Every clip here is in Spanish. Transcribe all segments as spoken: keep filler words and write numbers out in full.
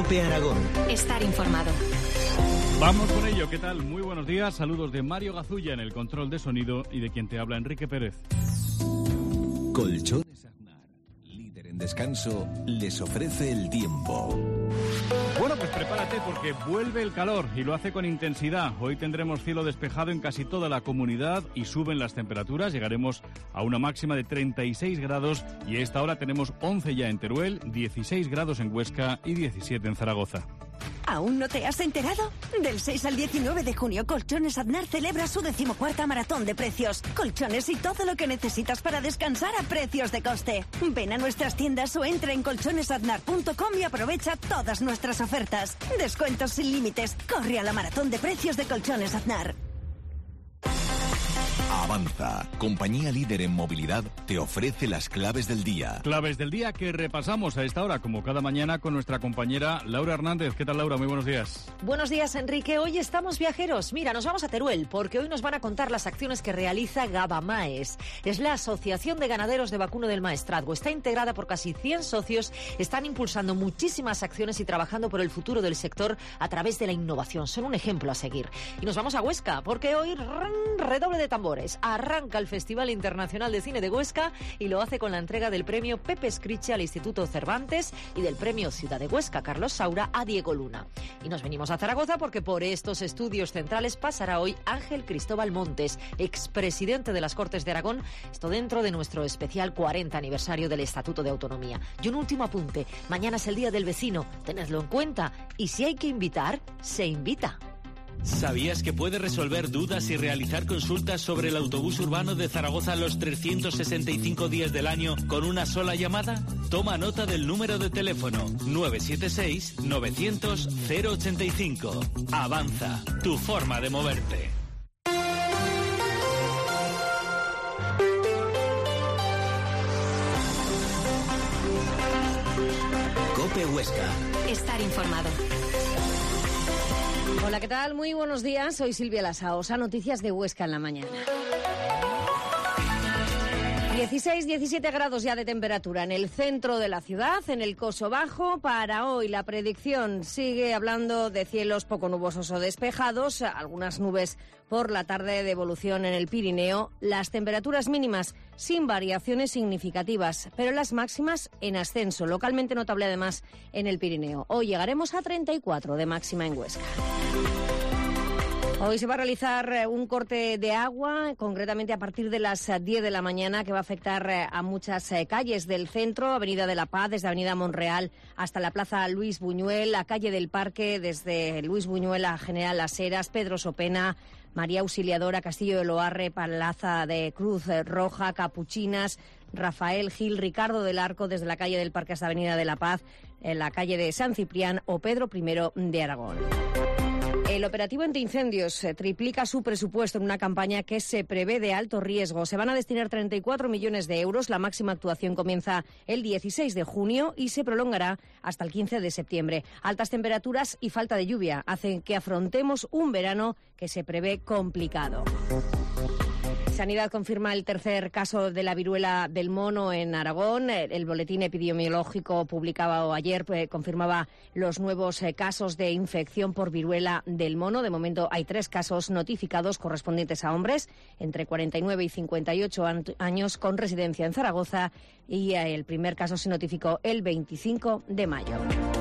COPE Aragón. Estar informado. Vamos con ello, ¿qué tal? Muy buenos días, saludos de Mario Gazulla en el control de sonido y de quien te habla Enrique Pérez. Colchones Aznar, líder en descanso, les ofrece el tiempo. Bueno, pues prepárate porque vuelve el calor y lo hace con intensidad. Hoy tendremos cielo despejado en casi toda la comunidad y suben las temperaturas. Llegaremos a una máxima de treinta y seis grados y a esta hora tenemos once ya en Teruel, dieciséis grados en Huesca y diecisiete en Zaragoza. ¿Aún no te has enterado? Del seis al diecinueve de junio, Colchones Aznar celebra su decimocuarta maratón de precios. Colchones y todo lo que necesitas para descansar a precios de coste. Ven a nuestras tiendas o entra en colchones aznar punto com y aprovecha todas nuestras ofertas. Descuentos sin límites. Corre a la maratón de precios de Colchones Aznar. Avanza, compañía líder en movilidad, te ofrece las claves del día. Claves del día que repasamos a esta hora, como cada mañana, con nuestra compañera Laura Hernández. ¿Qué tal, Laura? Muy buenos días. Buenos días, Enrique. Hoy estamos viajeros. Mira, nos vamos a Teruel, porque hoy nos van a contar las acciones que realiza Gabamaes. Es la Asociación de Ganaderos de Vacuno del Maestrazgo. Está integrada por casi cien socios, están impulsando muchísimas acciones y trabajando por el futuro del sector a través de la innovación. Son un ejemplo a seguir. Y nos vamos a Huesca, porque hoy, redoble de tambores, arranca el Festival Internacional de Cine de Huesca y lo hace con la entrega del premio Pepe Scriche al Instituto Cervantes y del premio Ciudad de Huesca Carlos Saura a Diego Luna. Y nos venimos a Zaragoza porque por estos estudios centrales pasará hoy Ángel Cristóbal Montes, expresidente de las Cortes de Aragón, esto dentro de nuestro especial cuarenta aniversario del Estatuto de Autonomía. Y un último apunte, mañana es el Día del Vecino, tenedlo en cuenta y si hay que invitar, se invita. ¿Sabías que puedes resolver dudas y realizar consultas sobre el autobús urbano de Zaragoza los trescientos sesenta y cinco días del año con una sola llamada? Toma nota del número de teléfono nueve siete seis nueve cero cero cero ochenta y cinco. Avanza, tu forma de moverte. COPE Huesca. Estar informado. Hola, ¿qué tal? Muy buenos días. Soy Silvia Lasaosa. Noticias de Huesca en la mañana. dieciséis, diecisiete grados ya de temperatura en el centro de la ciudad, en el Coso Bajo. Para hoy la predicción sigue hablando de cielos poco nubosos o despejados, algunas nubes por la tarde de evolución en el Pirineo, las temperaturas mínimas sin variaciones significativas, pero las máximas en ascenso, localmente notable además en el Pirineo. Hoy llegaremos a treinta y cuatro de máxima en Huesca. Hoy se va a realizar un corte de agua, concretamente a partir de las diez de la mañana, que va a afectar a muchas calles del centro, Avenida de la Paz, desde Avenida Monreal hasta la Plaza Luis Buñuel, la calle del Parque, desde Luis Buñuel a General Las Heras, Pedro Sopena, María Auxiliadora, Castillo de Loarre, Plaza de Cruz Roja, Capuchinas, Rafael Gil, Ricardo del Arco, desde la calle del Parque hasta Avenida de la Paz, en la calle de San Ciprián o Pedro primero de Aragón. El operativo antiincendios triplica su presupuesto en una campaña que se prevé de alto riesgo. Se van a destinar treinta y cuatro millones de euros. La máxima actuación comienza el dieciséis de junio y se prolongará hasta el quince de septiembre. Altas temperaturas y falta de lluvia hacen que afrontemos un verano que se prevé complicado. Sanidad confirma el tercer caso de la viruela del mono en Aragón. El boletín epidemiológico publicado ayer eh, confirmaba los nuevos eh, casos de infección por viruela del mono. De momento hay tres casos notificados correspondientes a hombres entre cuarenta y nueve y cincuenta y ocho años con residencia en Zaragoza y eh, el primer caso se notificó el veinticinco de mayo.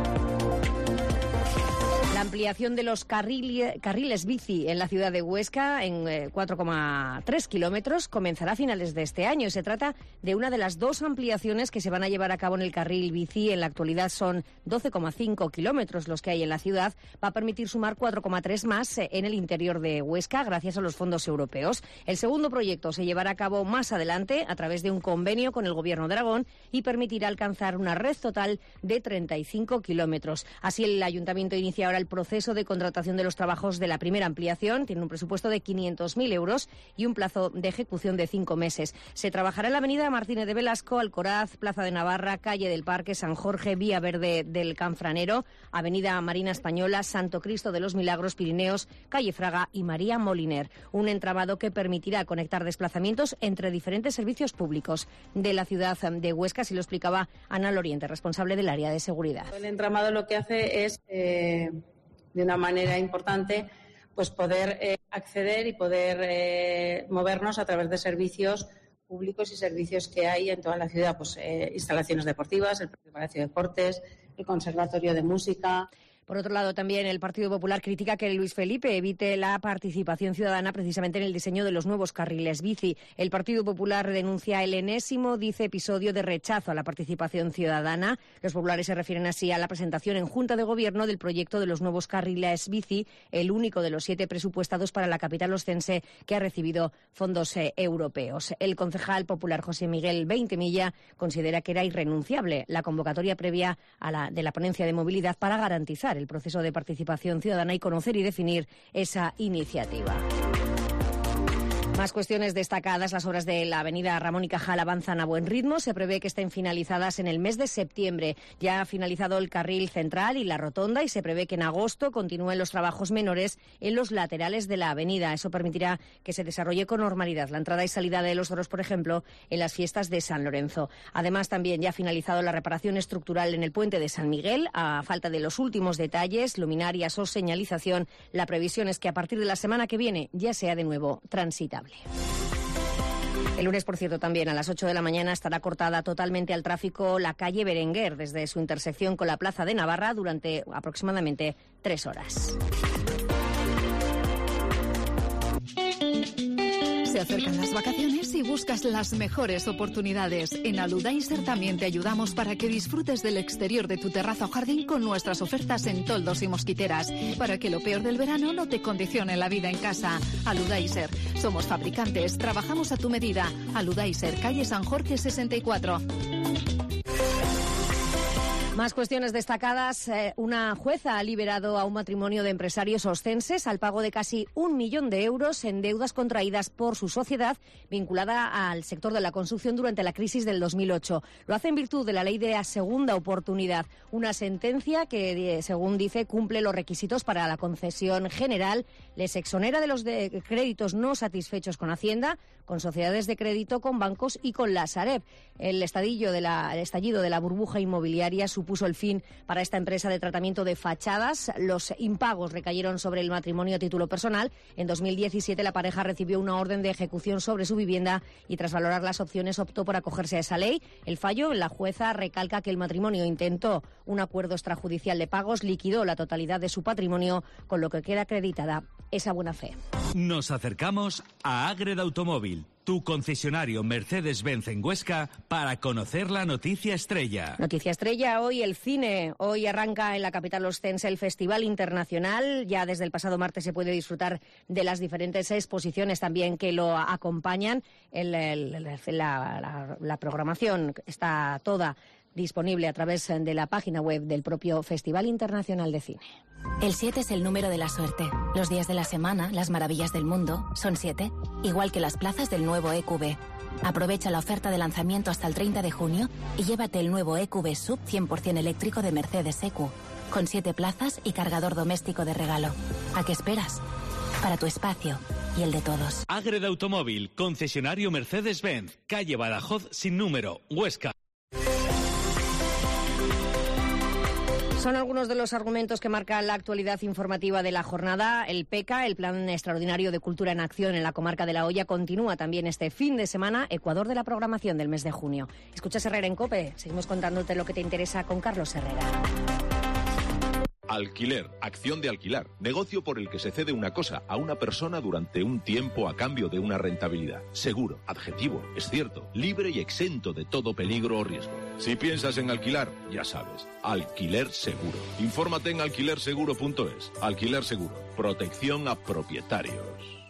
La ampliación de los carril, carriles bici en la ciudad de Huesca en eh, cuatro coma tres kilómetros comenzará a finales de este año. Se trata de una de las dos ampliaciones que se van a llevar a cabo en el carril bici. En la actualidad son doce coma cinco kilómetros los que hay en la ciudad. Va a permitir sumar cuatro coma tres más en el interior de Huesca gracias a los fondos europeos. El segundo proyecto se llevará a cabo más adelante a través de un convenio con el Gobierno de Aragón y permitirá alcanzar una red total de treinta y cinco kilómetros. Así el Ayuntamiento inicia ahora el proceso de contratación de los trabajos de la primera ampliación. Tiene un presupuesto de quinientos mil euros y un plazo de ejecución de cinco meses. Se trabajará en la avenida Martínez de Velasco, Alcoraz, Plaza de Navarra, Calle del Parque, San Jorge, Vía Verde del Canfranero, Avenida Marina Española, Santo Cristo de los Milagros, Pirineos, Calle Fraga y María Moliner. Un entramado que permitirá conectar desplazamientos entre diferentes servicios públicos de la ciudad de Huesca, así lo explicaba Ana Loriente, responsable del área de seguridad. El entramado lo que hace es, eh, de una manera importante, pues poder eh, acceder y poder eh, movernos a través de servicios públicos y servicios que hay en toda la ciudad, pues eh, instalaciones deportivas, el Palacio de Deportes, el Conservatorio de Música. Por otro lado, también el Partido Popular critica que Luis Felipe evite la participación ciudadana precisamente en el diseño de los nuevos carriles bici. El Partido Popular denuncia el enésimo, dice, episodio de rechazo a la participación ciudadana. Los populares se refieren así a la presentación en Junta de Gobierno del proyecto de los nuevos carriles bici, el único de los siete presupuestados para la capital oscense que ha recibido fondos eh, europeos. El concejal popular José Miguel Veintemilla considera que era irrenunciable la convocatoria previa a la de la ponencia de movilidad para garantizar el proceso de participación ciudadana y conocer y definir esa iniciativa. Más cuestiones destacadas. Las obras de la avenida Ramón y Cajal avanzan a buen ritmo. Se prevé que estén finalizadas en el mes de septiembre. Ya ha finalizado el carril central y la rotonda y se prevé que en agosto continúen los trabajos menores en los laterales de la avenida. Eso permitirá que se desarrolle con normalidad la entrada y salida de los toros, por ejemplo, en las fiestas de San Lorenzo. Además, también ya ha finalizado la reparación estructural en el puente de San Miguel. A falta de los últimos detalles, luminarias o señalización, la previsión es que a partir de la semana que viene ya sea de nuevo transitable. El lunes, por cierto, también a las ocho de la mañana estará cortada totalmente al tráfico la calle Berenguer desde su intersección con la Plaza de Navarra durante aproximadamente tres horas. Se acercan las vacaciones y buscas las mejores oportunidades. En Aludaiser también te ayudamos para que disfrutes del exterior de tu terraza o jardín con nuestras ofertas en toldos y mosquiteras, para que lo peor del verano no te condicione la vida en casa. Aludaiser. Somos fabricantes, trabajamos a tu medida. Aludaiser, calle San Jorge sesenta y cuatro. Más cuestiones destacadas. Eh, una jueza ha liberado a un matrimonio de empresarios oscenses al pago de casi un millón de euros en deudas contraídas por su sociedad vinculada al sector de la construcción durante la crisis del dos mil ocho. Lo hace en virtud de la ley de la segunda oportunidad, una sentencia que, según dice, cumple los requisitos para la concesión general, les exonera de los de créditos no satisfechos con Hacienda, con sociedades de crédito, con bancos y con la Sareb. El estadillo de la, el estallido de la burbuja inmobiliaria supuso el fin para esta empresa de tratamiento de fachadas. Los impagos recayeron sobre el matrimonio a título personal. En dos mil diecisiete la pareja recibió una orden de ejecución sobre su vivienda y tras valorar las opciones optó por acogerse a esa ley. El fallo, la jueza recalca que el matrimonio intentó un acuerdo extrajudicial de pagos, liquidó la totalidad de su patrimonio, con lo que queda acreditada esa buena fe. Nos acercamos a Ágreda Automóvil, tu concesionario Mercedes-Benz en Huesca, para conocer la noticia estrella. Noticia estrella, hoy el cine. Hoy arranca en la capital oscense el Festival Internacional. Ya desde el pasado martes se puede disfrutar de las diferentes exposiciones también que lo acompañan. El, el, la, la, la programación está toda disponible a través de la página web del propio Festival Internacional de Cine. El siete es el número de la suerte. Los días de la semana, las maravillas del mundo, son siete, igual que las plazas del nuevo E Q B. Aprovecha la oferta de lanzamiento hasta el treinta de junio y llévate el nuevo E Q B Sub cien por ciento eléctrico de Mercedes E Q, con siete plazas y cargador doméstico de regalo. ¿A qué esperas? Para tu espacio y el de todos. Ágreda Automóvil, concesionario Mercedes-Benz, calle Badajoz sin número, Huesca. Son algunos de los argumentos que marcan la actualidad informativa de la jornada. El PECA, el Plan Extraordinario de Cultura en Acción en la comarca de La Hoya, continúa también este fin de semana, Ecuador de la programación del mes de junio. Escuchas Herrera en COPE. Seguimos contándote lo que te interesa con Carlos Herrera. Alquiler, acción de alquilar, negocio por el que se cede una cosa a una persona durante un tiempo a cambio de una rentabilidad. Seguro, adjetivo, es cierto, libre y exento de todo peligro o riesgo. Si piensas en alquilar, ya sabes, Alquiler Seguro. Infórmate en alquiler seguro punto es. Alquiler Seguro, protección a propietarios.